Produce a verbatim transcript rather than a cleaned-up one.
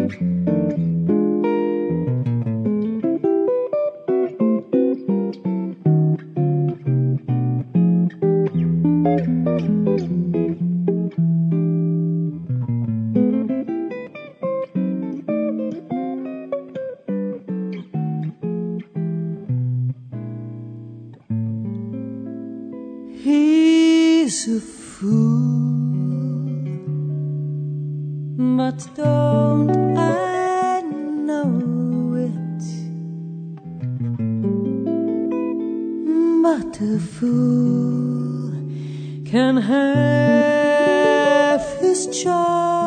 He's a fool, but don't I know it? But a fool can have his charm.